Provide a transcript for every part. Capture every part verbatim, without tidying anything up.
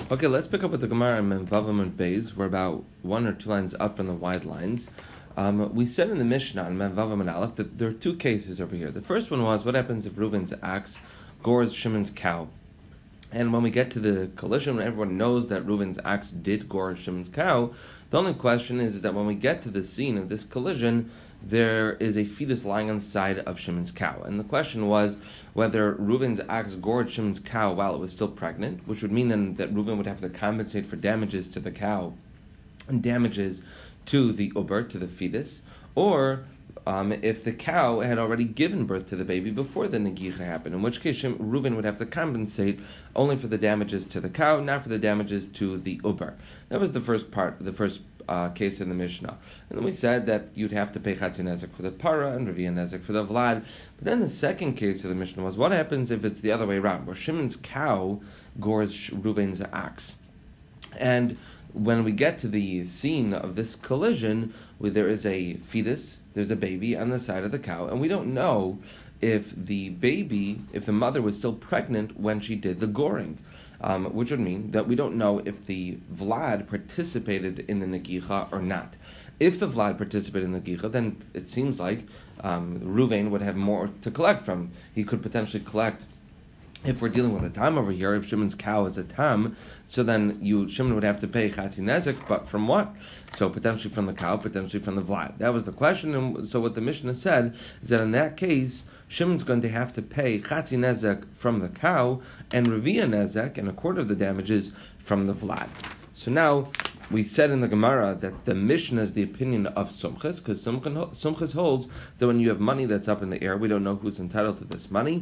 Okay, let's pick up with the Gemara in Memvavam and Beis. We're about one or two lines up from the wide lines. Um, we said in the Mishnah in Memvavam and Aleph that there are two cases over here. The first one was what happens if Reuven's axe gores Shimon's cow. And when we get to the collision, when everyone knows that Reuven's axe did gore Shimon's cow, the only question is, is that when we get to the scene of this collision, there is a fetus lying on the side of Shimon's cow. And the question was whether Reuven's axe gored Shimon's cow while it was still pregnant, which would mean then that Reuven would have to compensate for damages to the cow and damages to the uber, to the fetus, or Um, if the cow had already given birth to the baby before the negicha happened, in which case Reuven would have to compensate only for the damages to the cow, not for the damages to the uber. That was the first part, the first uh, case in the Mishnah. And then we said that you'd have to pay Chatzi Nezek for the para and Revi'ah Nezek for the Vlad. But then the second case of the Mishnah was what happens if it's the other way around, where Shimon's cow gores Reuven's axe. And when we get to the scene of this collision, where there is a fetus, there's a baby on the side of the cow, and we don't know if the baby, if the mother was still pregnant when she did the goring, um, which would mean that we don't know if the Vlad participated in the negicha or not. If the Vlad participated in the negicha, then it seems like um, Reuven would have more to collect from. He could potentially collect. If we're dealing with a tam over here, if Shimon's cow is a tam, so then you Shimon would have to pay Chatzi Nezek, but from what? So potentially from the cow, potentially from the Vlad. That was the question, and so what the Mishnah said is that in that case, Shimon's going to have to pay Chatzi Nezek from the cow, and Revi'ah Nezek, and a quarter of the damages, from the Vlad. So now, we said in the Gemara that the Mishnah is the opinion of Sumchis, because Sumchis holds that when you have money that's up in the air, we don't know who's entitled to this money.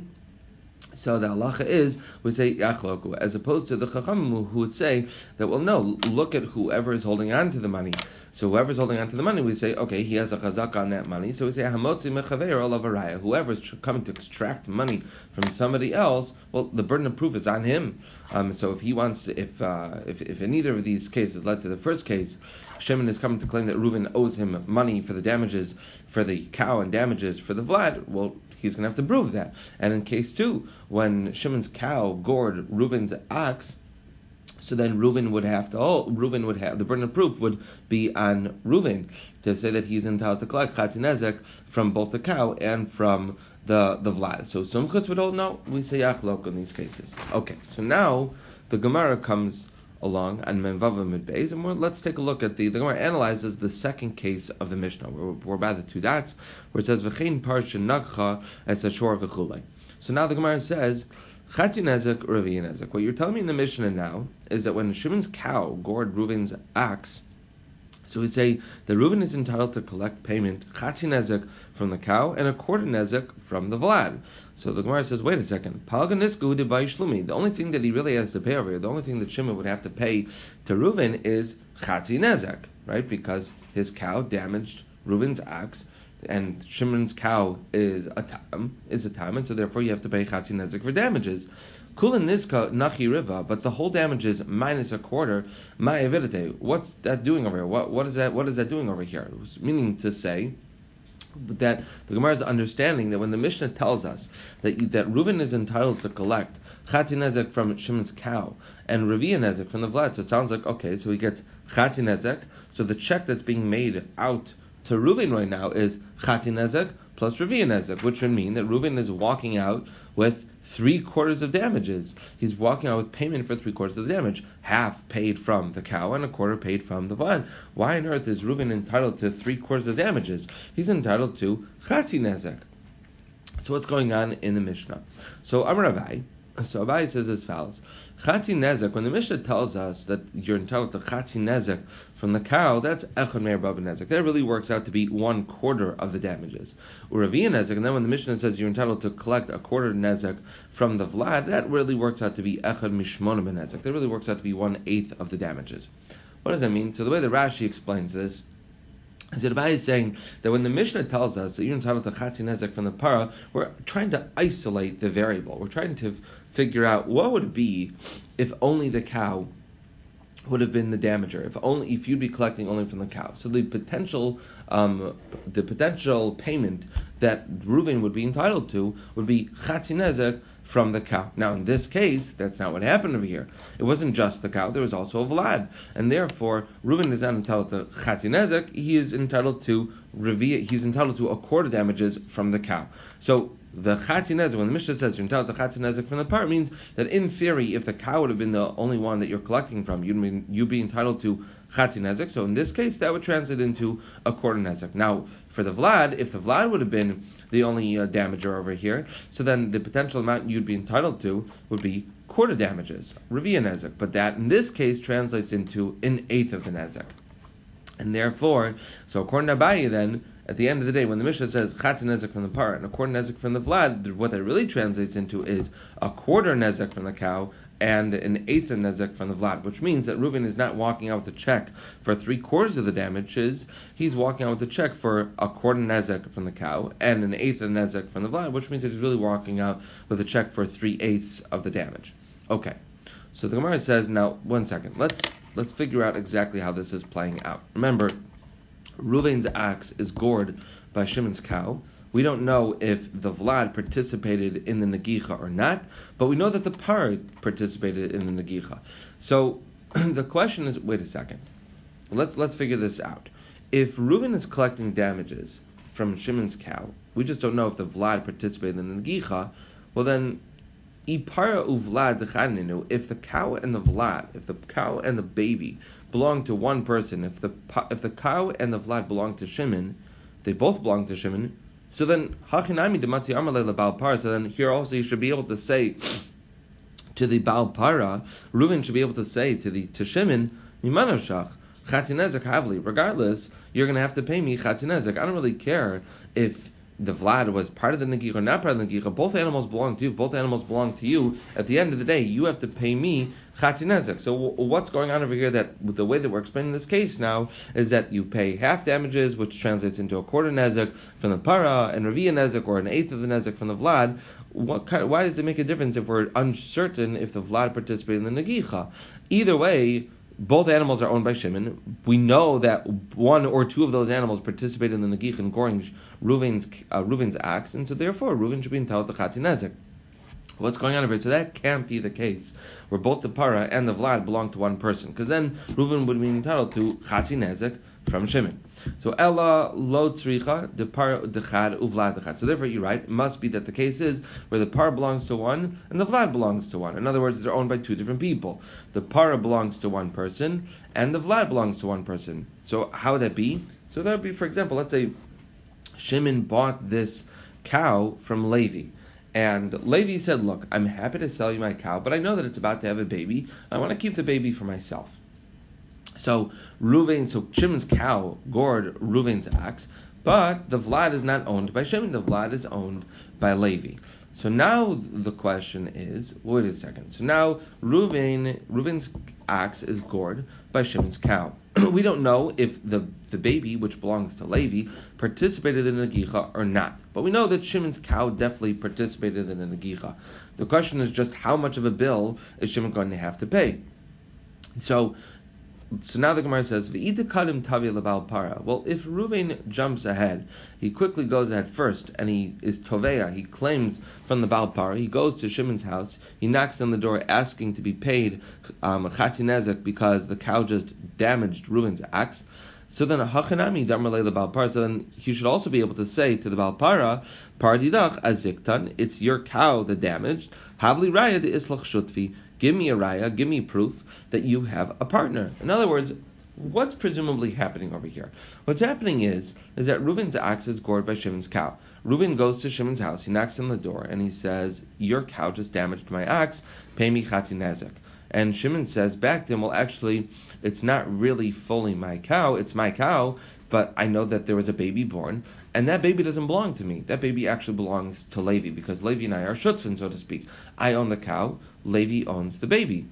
So the halacha is, we say yachloku, as opposed to the chachamim who would say that, well, no, look at whoever is holding on to the money. So whoever's holding on to the money, we say, okay, he has a chazak on that money. So we say hamotzi mechaver olav araya. Whoever's coming to extract money from somebody else, well, the burden of proof is on him. Um, so if he wants, if uh, if if in either of these cases led to the first case, Shimon is coming to claim that Reuven owes him money for the damages for the cow and damages for the Vlad, well, he's going to have to prove that. And in case two, when Shimon's cow gored Reuven's ox, so then Reuven would have to, oh, Reuven would have, the burden of proof would be on Reuven to say that he's entitled to collect Chatzi Nezek from both the cow and from the, the Vlad. So Sumchus would hold no, we say Yachlok in these cases. Okay, so now the Gemara comes along on Memvavam and Beis, and we're, let's take a look at the, the Gemara analyzes the second case of the Mishnah. We're, we're by the two dots, where it says, V'chein parsha nagcha es ashor v'chulei. So now the Gemara says, Chatzi Nezek, Revi'ah Nezek. What you're telling me in the Mishnah now is that when Shimon's cow gored Reuven's ox, so we say that Reuven is entitled to collect payment, Chatzi Nezek from the cow, and a quarter Nezek from the Vlad. So the Gemara says, wait a second, Palganisku de Baishlumi. The only thing that he really has to pay over here, the only thing that Shimon would have to pay to Reuven is Chatzi Nezek, right? Because his cow damaged Reuven's ox, and Shimon's cow is a tam, is a tam, and so therefore you have to pay Chatzi Nezek for damages. Kulan Niska Nachi Riva, but the whole damages minus a quarter, Ma'avidate. What's that doing over here? What what is that what is that doing over here? Meaning to say that the Gemara is understanding that when the Mishnah tells us that that Reuven is entitled to collect Chatzi Nezek from Shimon's cow and Revi'ah Nezek from the Vlad, so it sounds like, okay, so he gets Chatzi Nezek, so the check that's being made out to Reuven right now is Chatzi Nezek plus Revi'ah Nezek, which would mean that Reuven is walking out with three quarters of damages. He's walking out with payment for three quarters of the damage. Half paid from the cow and a quarter paid from the Vlad. Why on earth is Reuven entitled to three quarters of damages? He's entitled to Chatzi Nezek. So what's going on in the Mishnah? So Amar Abai, so Abai says as follows. Chatzi Nezek, when the Mishnah tells us that you're entitled to Chatzi Nezek from the cow, that's Echad Meir Baba Nezek. That really works out to be one quarter of the damages. Revi'ah Nezek, and then when the Mishnah says you're entitled to collect a quarter Nezek from the Vlad, that really works out to be Echad Mishmona Nezek. That really works out to be one eighth of the damages. What does that mean? So the way the Rashi explains this, Abai is saying that when the Mishnah tells us that you're entitled to Chatzi Nezek from the para, we're trying to isolate the variable. We're trying to f- figure out what would it be if only the cow would have been the damager, if only if you'd be collecting only from the cow. So the potential um, the potential payment that Reuven would be entitled to would be Chatzi Nezek from the cow. Now, in this case, that's not what happened over here. It wasn't just the cow; there was also a Vlad, and therefore Reuven is not entitled to Chatzi Nezek. He is entitled to Revi. He's entitled to a quarter damages from the cow. So the Chatzi Nezek, when the Mishnah says you're entitled to Chatzi Nezek from the par, it means that in theory, if the cow would have been the only one that you're collecting from, you'd be, you'd be entitled to Chatzi Nezek. So in this case, that would translate into a quarter Nezek. Now, for the Vlad, if the Vlad would have been the only uh, damager over here, so then the potential amount you'd be entitled to would be quarter damages, Revi'a Nezek. But that in this case translates into an eighth of the Nezek. And therefore, so according to Abaye then, at the end of the day, when the Mishnah says Chatzi Nezek from the par and a quarter Nezek from the Vlad, what that really translates into is a quarter Nezek from the cow and an eighth of Nezek from the Vlad, which means that Reuven is not walking out with a check for three quarters of the damages, he's walking out with a check for a quarter Nezek from the cow and an eighth of Nezek from the Vlad, which means that he's really walking out with a check for three eighths of the damage. Okay, so the Gemara says, now, one second, let's let's figure out exactly how this is playing out. Remember, Reuven's axe is gored by Shimon's cow. We don't know if the Vlad participated in the Negicha or not, but we know that the par participated in the Negicha. So the question is, wait a second, let's let's figure this out. If Reuven is collecting damages from Shimon's cow, we just don't know if the Vlad participated in the Negicha, well then, Ipara uvlad dechaninu, if the cow and the Vlad, if the cow and the baby belong to one person, if the if the cow and the Vlad belong to Shimon, they both belong to Shimon, so then hachinami dematzi amalei lebal para, so then here also you should be able to say to the Baal Para, Reuven should be able to say to the to Shimon, Mimanav shach, Chatzi Nezek havli, regardless, you're going to have to pay me Chatzi Nezek. I don't really care if the Vlad was part of the Negicha or not part of the Negicha. Both animals belong to you. Both animals belong to you. At the end of the day, you have to pay me Chatzi Nezek. So w- what's going on over here, that with the way that we're explaining this case now, is that you pay half damages, which translates into a quarter Nezek from the Para, and Revi'a Nezek, or an eighth of the Nezek from the Vlad. What kind of, why does it make a difference if we're uncertain if the Vlad participated in the Negicha? Either way, both animals are owned by Shimon. We know that one or two of those animals participated in the Negich in goring Reuven's, uh, Reuven's axe, and so therefore Reuven should be entitled to Chatzi Nezek. What's going on over here? So that can't be the case, where both the Para and the Vlad belong to one person, because then Reuven would be entitled to Chatzi Nezek from Shimon. So Ella lo tzricha de par dechad uvlad dechad. So therefore, you're right. It must be that the case is where the par belongs to one and the vlad belongs to one. In other words, they're owned by two different people. The para belongs to one person and the vlad belongs to one person. So how would that be? So that would be, for example, let's say Shimon bought this cow from Levi. And Levi said, look, I'm happy to sell you my cow, but I know that it's about to have a baby. I want to keep the baby for myself. So Reuven, so Shimon's cow gored Reuven's axe, but the Vlad is not owned by Shimon. The Vlad is owned by Levi. So now the question is, wait a second. So now Reuven, Reuven's axe is gored by Shimon's cow. We don't know if the, the baby, which belongs to Levi, participated in the Negicha or not. But we know that Shimon's cow definitely participated in the Negicha. The question is just how much of a bill is Shimon going to have to pay? So So now the Gemara says, "V'idakadim tavi lebal para." Well, if Reuven jumps ahead, he quickly goes ahead first, and he is toveya. He claims from the Baal Para. He goes to Shimon's house. He knocks on the door, asking to be paid um, Chatzi Nezek because the cow just damaged Reuven's axe. So then, hachanami damarle lebal para. So then, he should also be able to say to the Baal Para, "Paradidach aziktan. It's your cow that damaged. Havli raya de islach shutfi." Give me a raya, give me proof that you have a partner. In other words, what's presumably happening over here? What's happening is, is that Reuven's axe is gored by Shimon's cow. Reuven goes to Shimon's house, he knocks on the door, and he says, your cow just damaged my axe, pay me Chatzi Nezek. And Shimon says back to him, well, actually, it's not really fully my cow, it's my cow, but I know that there was a baby born, and that baby doesn't belong to me. That baby actually belongs to Levi, because Levi and I are shutzvin, so to speak. I own the cow, Levi owns the baby.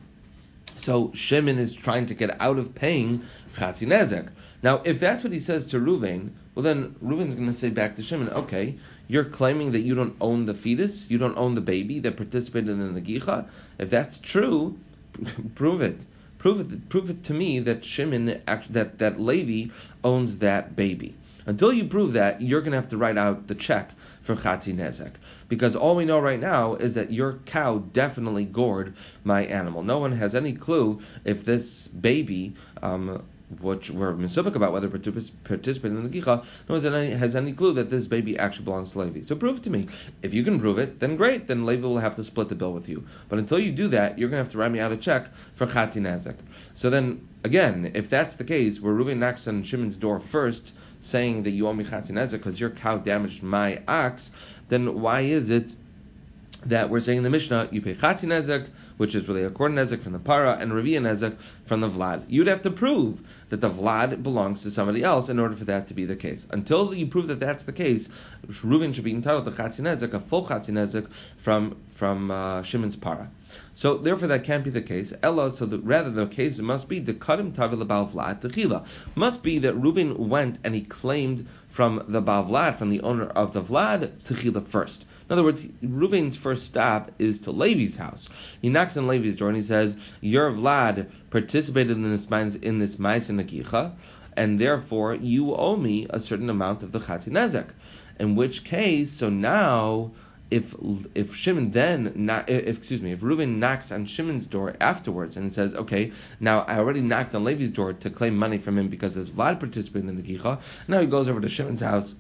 So Shimon is trying to get out of paying Chatzi Nezek. Now, if that's what he says to Reuven, well then Reuven's going to say back to Shimon, okay, you're claiming that you don't own the fetus, you don't own the baby that participated in the Negicha. If that's true, prove it. Prove it. Prove it to me that Shimon, that that Levi owns that baby. Until you prove that, you're going to have to write out the check for Chatzi Nezek. Because all we know right now is that your cow definitely gored my animal. No one has any clue if this baby, um, which we're misubik about whether participating in the gicha, no one has any clue that this baby actually belongs to Levi. So prove to me. If you can prove it, then great. Then Levi will have to split the bill with you. But until you do that, you're going to have to write me out a check for Chatzi Nezek. So then, again, if that's the case, where Reuven knocks on Shimon's door first, saying that you owe me Chatzi Nezek because your cow damaged my ox, then why is it that we're saying in the Mishnah, you pay Chatzi Nezek, which is really a quarter Nezek from the Para, and Revi'ah Nezek from the Vlad? You'd have to prove that the Vlad belongs to somebody else in order for that to be the case. Until you prove that that's the case, Reuven should be entitled to Chatzi Nezek, a full Chatzi Nezek from, from uh, Shimon's Para. So therefore that can't be the case. Ella, so the, rather the case it must be the Kadim Tavi L'Baal Vlad Techila. Must be that Reuven went and he claimed from the Baal Vlad, from the owner of the Vlad, Techila first. In other words, Reuven's first stop is to Levi's house. He knocks on Levi's door and he says, your Vlad participated in this in this Ma'aseh Negicha, and therefore you owe me a certain amount of the Chatzi Nezek. In which case, so now, if if Shimon then, not, if excuse me, if Reuven knocks on Shimon's door afterwards and says, okay, now I already knocked on Levi's door to claim money from him because his Vlad participated in the Negicha, now he goes over to Shimon's house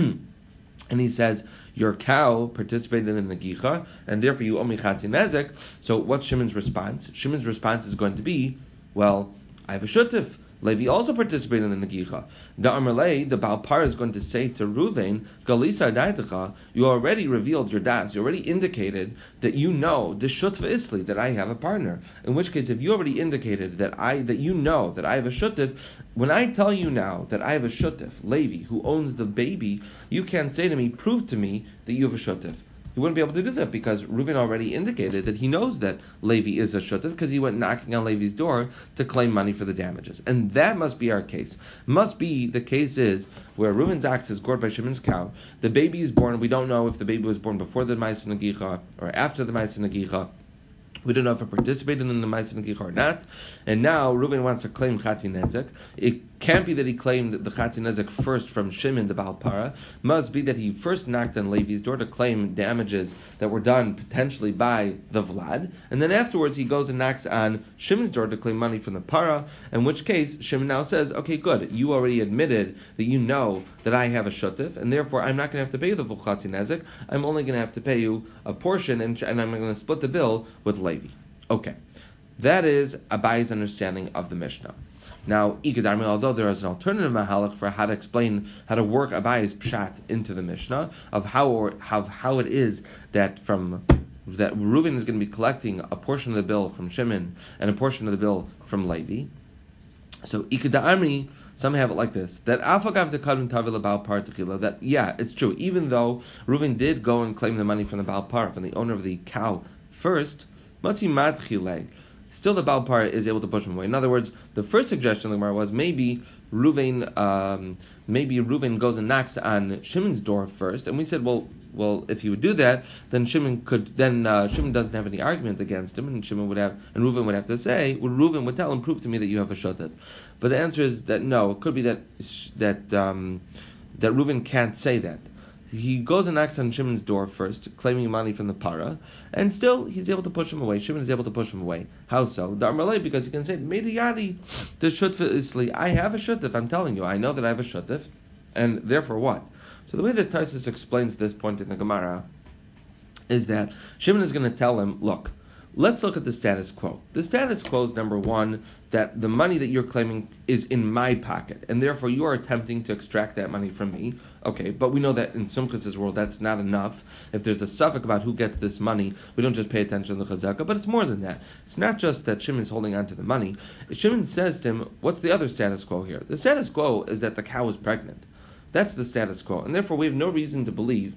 and he says, your cow participated in the Negicha, and therefore you owe me Chatzi Nezek. So what's Shimon's response? Shimon's response is going to be, well, I have a shutif. Levi also participated in the Negicha. The Amalei, the Baal Par, is going to say to Reuven, Galisa Daitecha, you already revealed your das. You already indicated that you know the Shutva Isli, that I have a partner. In which case, if you already indicated that I that you know that I have a Shutif, when I tell you now that I have a Shutif, Levi, who owns the baby, you can't say to me, prove to me that you have a Shutif. He wouldn't be able to do that because Reuven already indicated that he knows that Levi is a shutef because he went knocking on Levi's door to claim money for the damages. And that must be our case. Must be the case is where Reuven's ox is gored by Shimon's cow. The baby is born. We don't know if the baby was born before the Ma'aseh Negicha or after the Ma'aseh Negicha. We don't know if it participated in the Ma'aseh Negicha or not. And now Reuven wants to claim Chatzi Nezek. It can't be that he claimed the Chatzi Nezek first from Shimon, the Baal Para. Must be that he first knocked on Levi's door to claim damages that were done potentially by the Vlad. And then afterwards he goes and knocks on Shimon's door to claim money from the Para. In which case Shimon now says, okay, good. You already admitted that you know that I have a shutif, and therefore I'm not going to have to pay you the full Chatzi Nezek. I'm only going to have to pay you a portion, and, and I'm going to split the bill with Levi. Okay, that is Abai's understanding of the Mishnah. Now, Ikadarmi, although there is an alternative mahalach for how to explain, how to work Abai's pshat into the Mishnah, of how or how how it is that from that Reuven is going to be collecting a portion of the bill from Shimon and a portion of the bill from Levi. So Ikadarmi, some have it like this: that Afagav Dekadun Tavila Baal Par Techila. That yeah, it's true. Even though Reuven did go and claim the money from the Baal Par, from the owner of the cow first, still the Baal Par is able to push him away. In other words, the first suggestion of the Gemara was maybe Reuven, um, maybe Reuven goes and knocks on Shimon's door first, and we said, well, well, if he would do that, then Shimon could, then uh, Shimon doesn't have any argument against him, and Shimon would have, and Reuven would have to say, well, Reuven would tell him, prove to me that you have a shotet. But the answer is that no, it could be that that um, that Reuven can't say that. He goes and knocks on Shimon's door first, claiming money from the Para, and still he's able to push him away. Shimon is able to push him away. How so? Darmalei, because he can say, Mediyadi, the shutf isli, I have a shutif, I'm telling you, I know that I have a shutif, and therefore what? So the way that Taisus explains this point in the Gemara is that Shimon is going to tell him, look, let's look at the status quo. The status quo is, number one, that the money that you're claiming is in my pocket, and therefore you are attempting to extract that money from me. Okay, but we know that in Sumchas' world that's not enough. If there's a suffix about who gets this money, we don't just pay attention to the chazaka, but it's more than that. It's not just that Shimon is holding on to the money. Shimon says to him, what's the other status quo here? The status quo is that the cow is pregnant. That's the status quo, and therefore we have no reason to believe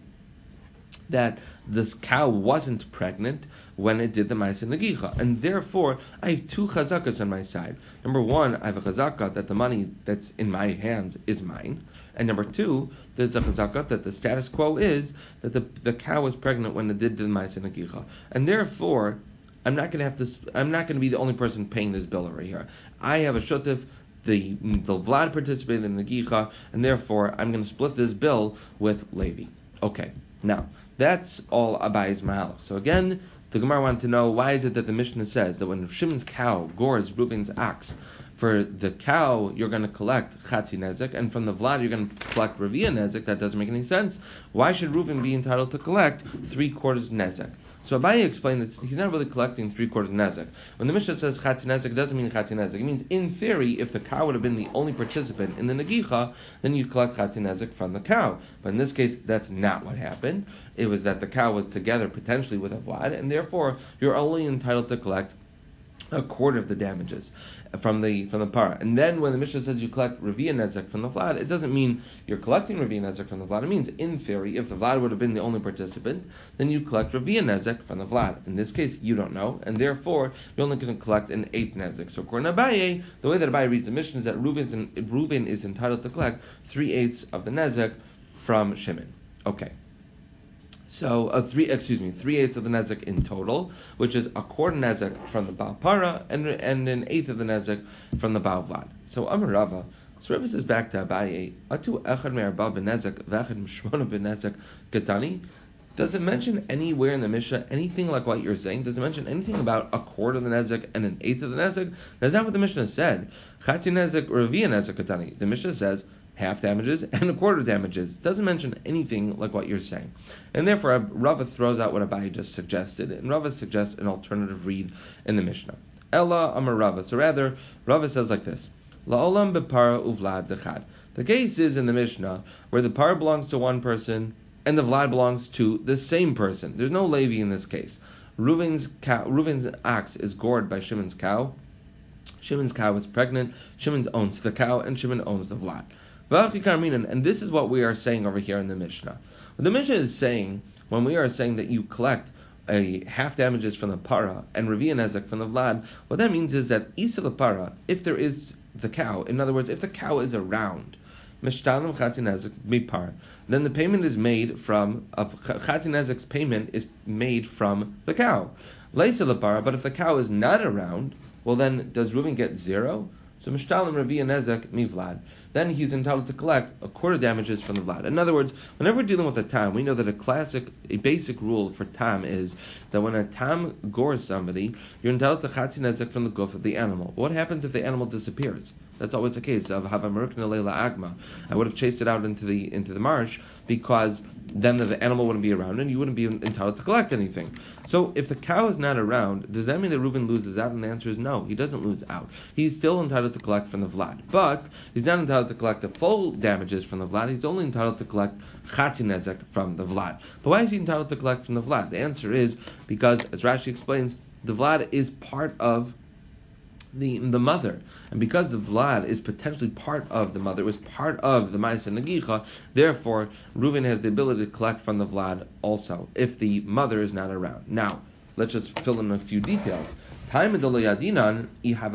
that this cow wasn't pregnant when it did the Ma'aseh Negicha, and therefore I have two chazakas on my side. Number one, I have a chazaka that the money that's in my hands is mine, and number two, there's a chazaka that the status quo is that the the cow was pregnant when it did the Ma'aseh Negicha, and therefore I'm not going to have to. I'm not going to be the only person paying this bill over here. I have a shutif. the the Vlad participated in the Negicha, and therefore I'm going to split this bill with Levi. Okay, now that's all Abayi's Mahalach. So again, the Gemara wanted to know, why is it that the Mishnah says that when Shimon's cow gores Reuven's ox, for the cow you're going to collect Chatzi Nezek, and from the Vlad you're going to collect Revia Nezek? That doesn't make any sense. Why should Reuven be entitled to collect three quarters Nezek? So Abaye explained that he's not really collecting three quarters Nezek. When the Mishnah says Chatzi Nezek, it doesn't mean Chatzi Nezek. It means, in theory, if the cow would have been the only participant in the Negicha, then you collect Chatzi Nezek from the cow. But in this case, that's not what happened. It was that the cow was together potentially with a Vlad, and therefore you're only entitled to collect a quarter of the damages from the from the para. And then when the Mishnah says you collect Revia Nezek from the Vlad, it doesn't mean you're collecting Revia Nezek from the Vlad. It means, in theory, if the Vlad would have been the only participant, then you collect Revia Nezek from the Vlad. In this case, you don't know, and therefore you're only going to collect an eighth Nezek. So according to Abaye, the way that Abaye reads the Mishnah is that Reuven is, Reuven is entitled to collect three eighths of the Nezek from Shimon. Okay. So uh, three, excuse me, three eighths of the nezek in total, which is a quarter nezek from the Baal Para and and an eighth of the nezek from the Baal Vlad. So Amar Rava, so Rava says back to Abaye, Atu echad me'arba b'nezek v'echad m'shmona b'nezek katani. Does it mention anywhere in the Mishnah anything like what you're saying? Does it mention anything about a quarter of the nezek and an eighth of the nezek? That's not what the Mishnah said. Chatzi nezek or Revia nezek katani. The Mishnah says half damages and a quarter damages. Doesn't mention anything like what you're saying. And therefore, Rava throws out what Abaye just suggested, and Rava suggests an alternative read in the Mishnah. Ella Amar Rava. So rather, Rava says like this: La'olam bepara uvlad dechad. The case is in the Mishnah where the par belongs to one person and the vlad belongs to the same person. There's no Levi in this case. Reuven's cow, Reuven's ox is gored by Shimon's cow. Shimon's cow is pregnant. Shimon owns the cow, and Shimon owns the vlad. And this is what we are saying over here in the Mishnah. What the Mishnah is saying, when we are saying that you collect a half damages from the para and Revia Nezek from the Vlad, what that means is that Isa the para, if there is the cow, in other words, if the cow is around, Mishtalim Chatzi Nezek Mipar, then the payment is made from, of Chatzi Nezek's payment is made from the cow. Leisa the para, but if the cow is not around, well then, does Reuven get zero? So Mishtalim Revia Nezek Mi Vlad. Then he's entitled to collect a quarter damages from the Vlad. In other words, whenever we're dealing with a tam, we know that a classic, a basic rule for tam is that when a tam gores somebody, you're entitled to Chatzi Nezek from the goof of the animal. What happens if the animal disappears? That's always the case of Havamerkna Leila Agma. I would have chased it out into the into the marsh, because then the animal wouldn't be around and you wouldn't be entitled to collect anything. So if the cow is not around, does that mean that Reuven loses out? And the answer is no, he doesn't lose out. He's still entitled to collect from the Vlad, but he's not entitled to collect the full damages from the Vlad. He's only entitled to collect Chatzi Nezek from the Vlad. But why is he entitled to collect from the Vlad? The answer is because, as Rashi explains, the Vlad is part of the the mother, and because the Vlad is potentially part of the mother, it was part of the Ma'aseh Negicha, therefore Reuven has the ability to collect from the Vlad also, if the mother is not around. Now, let's just fill in a few details. The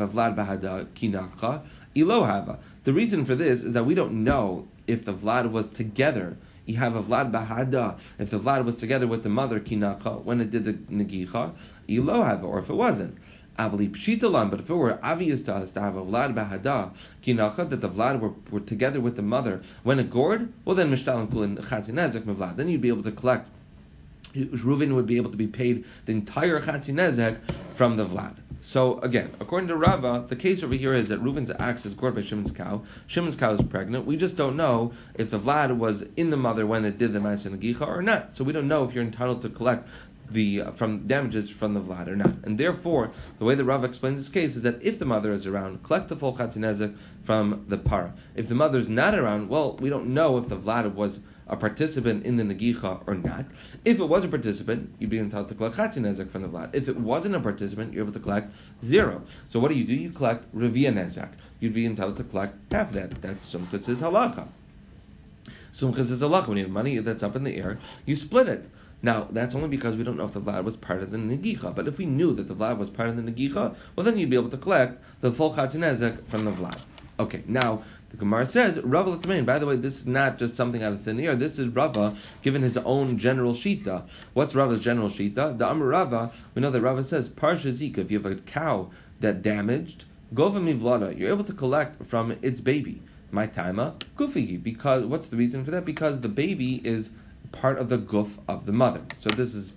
reason for this is that we don't know if the Vlad was together, have a Vlad Bahada, if the Vlad was together with the mother Kinaka when it did the Negicha, Ilohava, or if it wasn't. But if it were obvious to us to have a Vlad Bahada Kinacha, that the Vlad were, were together with the mother when it gored, well then Mishtal and Kulin Chatzi Nezek Mevlad. Then you'd be able to collect, Reuven would be able to be paid the entire Chatzi Nezek from the Vlad. So again, according to Rava, the case over here is that Reuven's ox is gored by Shimon's cow. Shimon's cow is pregnant. We just don't know if the Vlad was in the mother when it did the Ma'aseh Negicha or not. So we don't know if you're entitled to collect the uh, from damages from the Vlad or not. And therefore, the way the Rav explains this case is that if the mother is around, collect the full Chatzi Nezek from the para. If the mother is not around, well, we don't know if the Vlad was a participant in the Negicha or not. If it was a participant, you'd be entitled to collect Chatzi Nezek from the Vlad. If it wasn't a participant, you're able to collect zero. So what do you do? You collect Revia Nezek. You'd be entitled to collect half that. That's Sumchas' halacha. Sumchas is halacha. When you have money that's up in the air, you split it. Now, that's only because we don't know if the Vlad was part of the Negicha. But if we knew that the Vlad was part of the Negicha, well then you'd be able to collect the full Chatzi Nezek from the Vlad. Okay, now, the Gemara says, Rava L'Tmein. By the way, this is not just something out of thin air. This is Rava given his own general shita. What's Rava's general shita? The Amar Rava, we know that Rava says, Parsha Zika, if you have a cow that damaged, Gova mivlada, you're able to collect from its baby. My taima gufihi, because what's the reason for that? Because the baby is part of the guf of the mother. So this is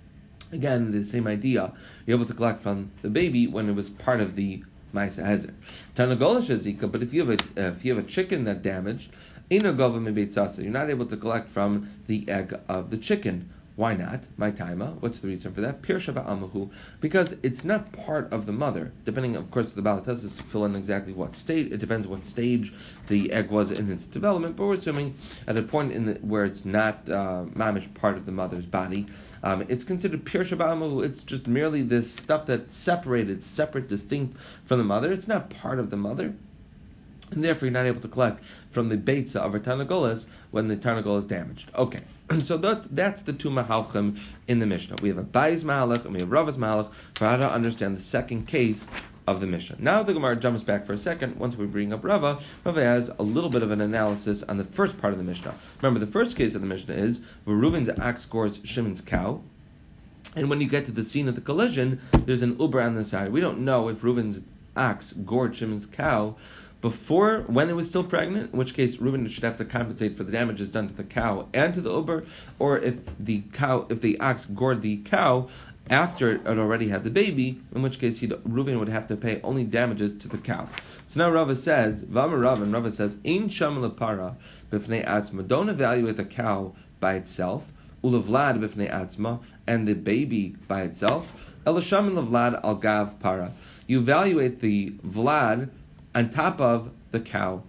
again the same idea. You're able to collect from the baby when it was part of the Ma'aseh Hezer. Tanagolish zika, but if you have a uh, if you have a chicken that damaged, ina gova mibeitzatza, you're not able to collect from the egg of the chicken. Why not? My taima. What's the reason for that? Pir shaba amahu, because it's not part of the mother. Depending, of course, the Balatas fill in exactly what state. It depends what stage the egg was in its development. But we're assuming at a point in the, where it's not uh, mamish part of the mother's body, um, it's considered pir shaba amahu. It's just merely this stuff that's separated, separate, distinct from the mother. It's not part of the mother. And therefore you're not able to collect from the beitza of our Tarnagolas when the Tarnagol is damaged. Okay, so that's, that's the two mahalchim in the Mishnah. We have a Bai's mahalach and we have Rava's mahalach for how to understand the second case of the Mishnah. Now the Gemara jumps back for a second. Once we bring up Rava, Rava has a little bit of an analysis on the first part of the Mishnah. Remember, the first case of the Mishnah is where Reuven's axe gores Shimon's cow. And when you get to the scene of the collision, there's an uber on the side. We don't know if Reuven's axe gored Shimon's cow before, when it was still pregnant, in which case Reuben should have to compensate for the damages done to the cow and to the uber, or if the cow, if the ox gored the cow after it already had the baby, in which case Reuben would have to pay only damages to the cow. So now Rava says, V'amar Rava, and Rava says, Ein sham lepara b'fnei atzma, don't evaluate the cow by itself, ulavlad b'fnei atzma, and the baby by itself, elasham lavlad al gav para. You evaluate the vlad on top of the cow,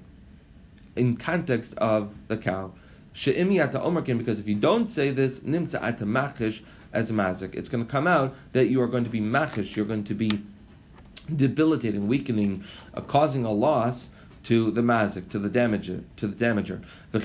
in context of the cow. She'imi ata omerkin, because if you don't say this, nimtza ata machish as a mazik, it's going to come out that you are going to be machish, you're going to be debilitating, weakening, uh, causing a loss to the mazik, to the damager, to the damager.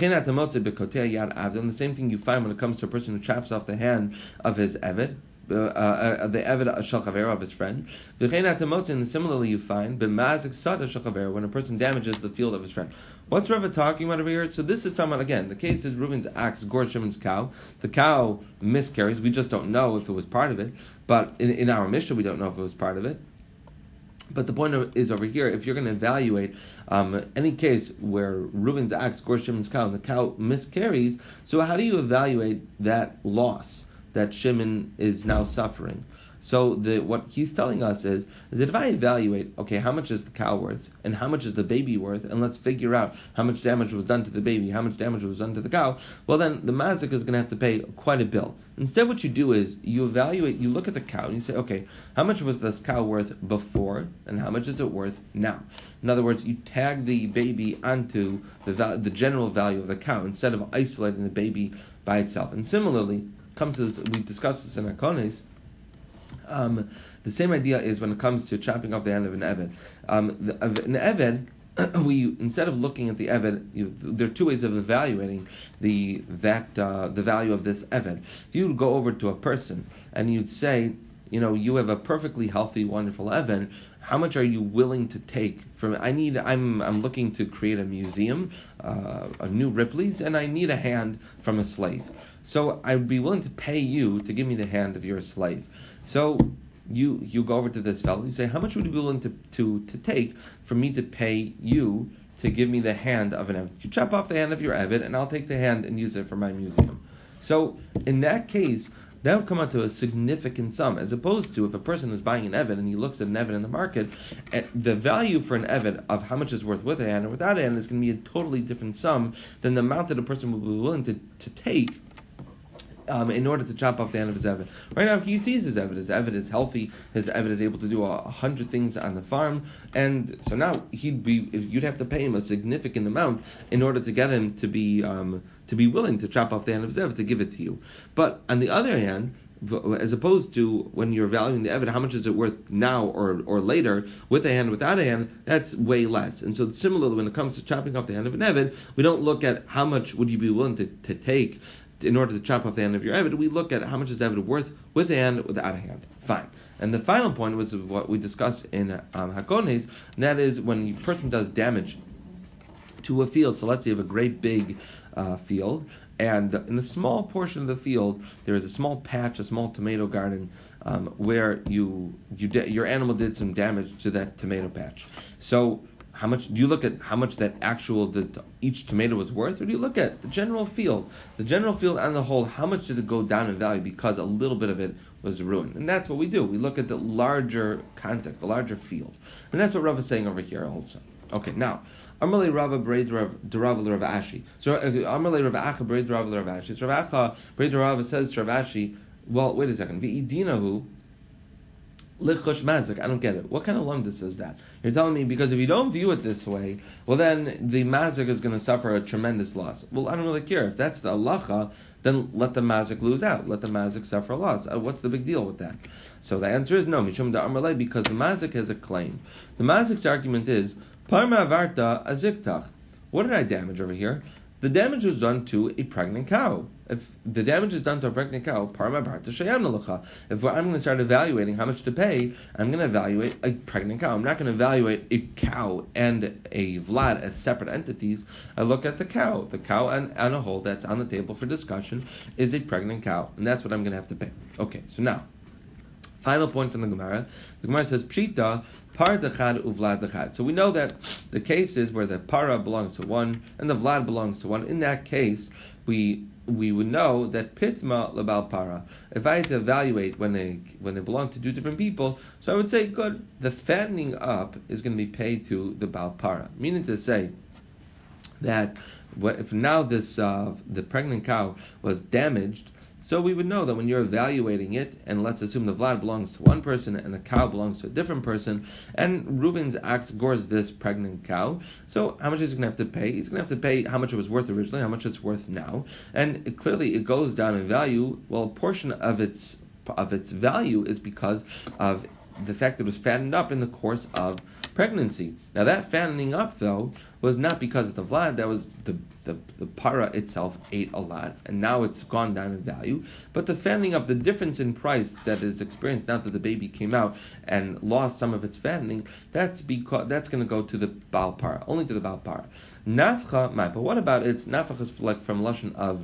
And the same thing you find when it comes to a person who chops off the hand of his eved, Uh, uh, the Eved Shel Chaver, of his friend. And similarly, you find b'mazik sada Shel Chaver, when a person damages the field of his friend. What's Rava talking about over here? So this is talking about, again, the case is Reuven's axe gores Shimon's cow. The cow miscarries. We just don't know if it was part of it. But in, in our Mishnah, we don't know if it was part of it. But the point of, is over here, if you're going to evaluate um, any case where Reuven's axe gores Shimon's cow and the cow miscarries, so how do you evaluate that loss that Shimon is now suffering? So the what he's telling us is, is that if I evaluate, okay, how much is the cow worth and how much is the baby worth, and let's figure out how much damage was done to the baby, how much damage was done to the cow, well then the mazik is going to have to pay quite a bill. Instead what you do is you evaluate, you look at the cow and you say, okay, how much was this cow worth before and how much is it worth now? In other words, you tag the baby onto the the general value of the cow instead of isolating the baby by itself. And similarly, comes to this, we discussed this in Hakones. Um, the same idea is when it comes to chopping off the hand of an eved. Um, the, an eved, we instead of looking at the eved, you, there are two ways of evaluating the that uh, the value of this eved. If you would go over to a person and you'd say, you know, you have a perfectly healthy, wonderful eved. How much are you willing to take from? I need. I'm. I'm looking to create a museum, uh, a new Ripley's, and I need a hand from a slave. So I would be willing to pay you to give me the hand of your slave. So you you go over to this fellow. You say, how much would you be willing to to to take for me to pay you to give me the hand of an eved? You chop off the hand of your eved, and I'll take the hand and use it for my museum. So in that case, that would come out to a significant sum, as opposed to if a person is buying an eved and he looks at an eved in the market, the value for an eved of how much is worth with a hand or without a hand is going to be a totally different sum than the amount that a person would be willing to, to take Um, in order to chop off the hand of his eved. Right now, he sees his eved. His eved is healthy. His eved is able to do a, a hundred things on the farm, and so now he'd be. You'd have to pay him a significant amount in order to get him to be um, to be willing to chop off the hand of his eved to give it to you. But on the other hand, as opposed to when you're valuing the eved, how much is it worth now or or later, with a hand, without a hand, that's way less. And so similarly, when it comes to chopping off the hand of an eved, we don't look at how much would you be willing to, to take in order to chop off the hand of your eved. We look at how much is the eved worth with a hand, without a hand. Fine. And the final point was what we discussed in um, Hakones, and that is when a person does damage to a field. So let's say you have a great big uh, field, and in a small portion of the field there is a small patch, a small tomato garden, um, where you you de- your animal did some damage to that tomato patch. So how much do you look at how much that actual the, each tomato was worth, or do you look at the general field, the general field on the whole? How much did it go down in value because a little bit of it was ruined? And that's what we do. We look at the larger context, the larger field, and that's what Rav is saying over here also. Okay, now Amalei Rava Braid Rav Rav Ashi. So Amalei Rav Acha Braid Rav Rav Ashi. So Rav Acha Braid Rav says to Rav Ashi, well, wait a second. V'idinahu lichush mazik. I don't get it. What kind of lumdus is that? You're telling me because if you don't view it this way, well then the mazik is going to suffer a tremendous loss. Well, I don't really care. If that's the halacha, then let the mazik lose out. Let the mazik suffer a loss. Uh, what's the big deal with that? So the answer is no. Mishum da Amalei, because the mazik has a claim. The mazik's argument is parma avarta aziktach. What did I damage over here? The damage was done to a pregnant cow. If the damage is done to a pregnant cow, parma barta shayam nalacha. If I'm going to start evaluating how much to pay, I'm going to evaluate a pregnant cow. I'm not going to evaluate a cow and a vlad as separate entities. I look at the cow. The cow on, on a whole that's on the table for discussion is a pregnant cow, and that's what I'm going to have to pay. Okay, so now, final point from the Gemara. The Gemara says, Pshita, par dechad uvlad dechad. So we know that the cases where the para belongs to one and the vlad belongs to one, in that case, we we would know that pitma lebal para. If I had to evaluate when they when they belong to two different people, so I would say, good, the fattening up is going to be paid to the bal para. Meaning to say that if now this uh, the pregnant cow was damaged, so we would know that when you're evaluating it, and let's assume the vlad belongs to one person and the cow belongs to a different person, and Reuven's axe gores this pregnant cow, so how much is he going to have to pay? He's going to have to pay how much it was worth originally, how much it's worth now, and it, clearly it goes down in value. Well, a portion of its of its value is because of the fact that it was fattened up in the course of pregnancy. Now that fattening up, though, was not because of the vlad. That was the, the the para itself ate a lot, and now it's gone down in value. But the fattening up, the difference in price that is experienced now that the baby came out and lost some of its fattening, that's because that's going to go to the bal para, only to the bal para. Nafcha, but what about its nafcha is like from lashon of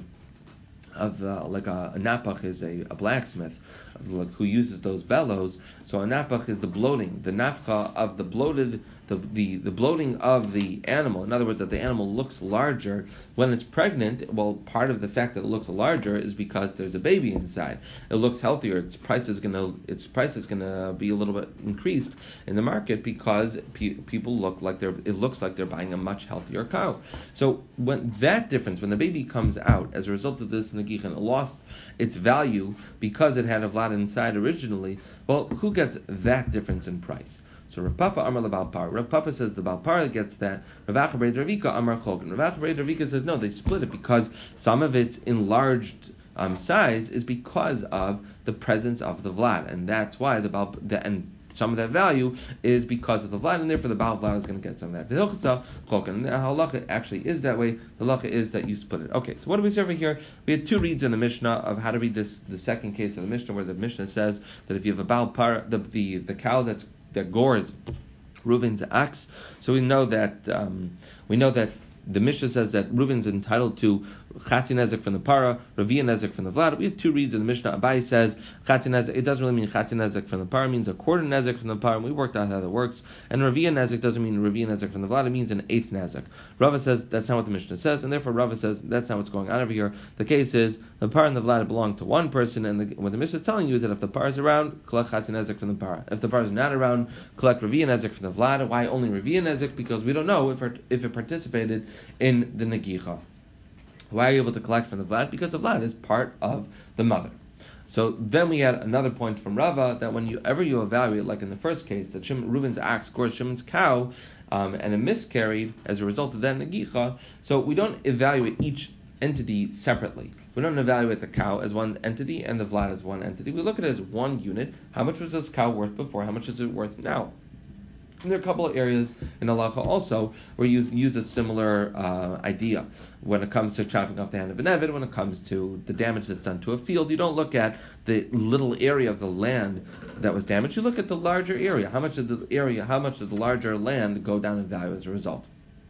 of uh, like a, a napach is a, a blacksmith like, who uses those bellows. So a napach is the bloating, the nafcha of the bloated, the, the the bloating of the animal. In other words, that the animal looks larger when it's pregnant. Well, part of the fact that it looks larger is because there's a baby inside. It looks healthier. Its price is gonna its price is gonna be a little bit increased in the market because pe- people look like they're it looks like they're buying a much healthier cow. So when that difference, when the baby comes out as a result of this negicha, it lost its value because it had a vlad inside originally. Well, who gets that difference in price? So Rav Papa Amar LeBal Par. Rav Papa says the Bal Par gets that. Rav Acha Bered Ravika Amar Chokin. Rav Acha Bered Ravika says no, they split it because some of its enlarged um, size is because of the presence of the vlad, and that's why the Bal the, and some of that value is because of the vlad, and therefore the Bal vlad is going to get some of that. The Hilchasa Chokin. The halacha actually is that way. The halacha is that you split it. Okay, so what do we see over here? We had two reads in the Mishnah of how to read this. The second case of the Mishnah, where the Mishnah says that if you have a Bal Par, the the, the cow that's that gores Reuven's axe. So we know that um, we know that the Mishnah says that Reuven's entitled to Chatzi Nezek from the para, Ravia Nezek from the vlad. We have two reads in the Mishnah. Abai says Chatzi Nezek. It doesn't really mean Chatzi Nezek from the para. It means a quarter Nezek from the para. And we worked out how that works. And Ravia Nezek doesn't mean Ravia Nezek from the vlad. It means an eighth Nezek. Rava says that's not what the Mishnah says, and therefore Rava says that's not what's going on over here. The case is the para and the vlad belong to one person, and the, what the Mishnah is telling you is that if the para is around, collect Chatzi Nezek from the para. If the para is not around, collect Ravia Nezek from the vlad. Why only Ravia Nezek? Because we don't know if it, if it participated in the negicha. Why are you able to collect from the vlad? Because the vlad is part of the mother. So then we had another point from Rava that whenever you evaluate, like in the first case, that Shim, Reuven's axe gores Shimon's cow, um, and it miscarried as a result of that negicha, so we don't evaluate each entity separately. We don't evaluate the cow as one entity and the vlad as one entity. We look at it as one unit. How much was this cow worth before? How much is it worth now? And there are a couple of areas in halacha also where you use, use a similar uh, idea. When it comes to chopping off the hand of an eved, when it comes to the damage that's done to a field, you don't look at the little area of the land that was damaged. You look at the larger area. How much of the area, how much of the larger land go down in value as a result?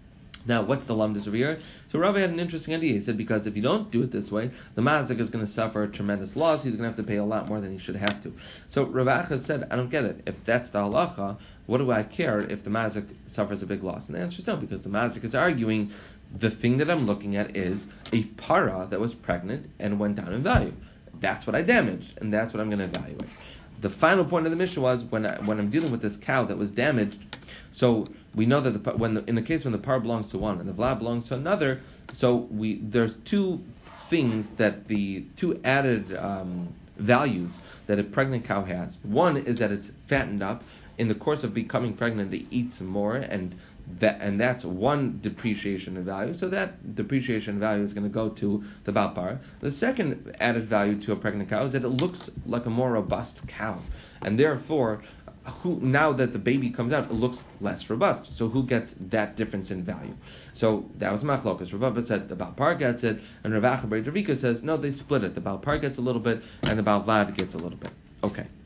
Now, what's the lamdas over here? So Rabbi had an interesting idea. He said, because if you don't do it this way, the mazik is going to suffer a tremendous loss. He's going to have to pay a lot more than he should have to. So Rav Acha said, I don't get it. If that's the halacha, what do I care if the mazik suffers a big loss? And the answer is no, because the mazik is arguing the thing that I'm looking at is a para that was pregnant and went down in value. That's what I damaged, and that's what I'm going to evaluate. The final point of the mission was when I, when I'm dealing with this cow that was damaged. So we know that the, when the, in the case when the par belongs to one and the vlad belongs to another, so we there's two things that the two added um, values that a pregnant cow has. One is that it's fattened up. In the course of becoming pregnant, they eat some more, and that and that's one depreciation in value. So that depreciation in value is going to go to the balpar. The second added value to a pregnant cow is that it looks like a more robust cow, and therefore, who now that the baby comes out, it looks less robust. So who gets that difference in value? So that was machlokas. Rav Abba said the balpar gets it, and Rav Acha Bar Ravika says no, they split it. The balpar gets a little bit, and the balvad gets a little bit. Okay.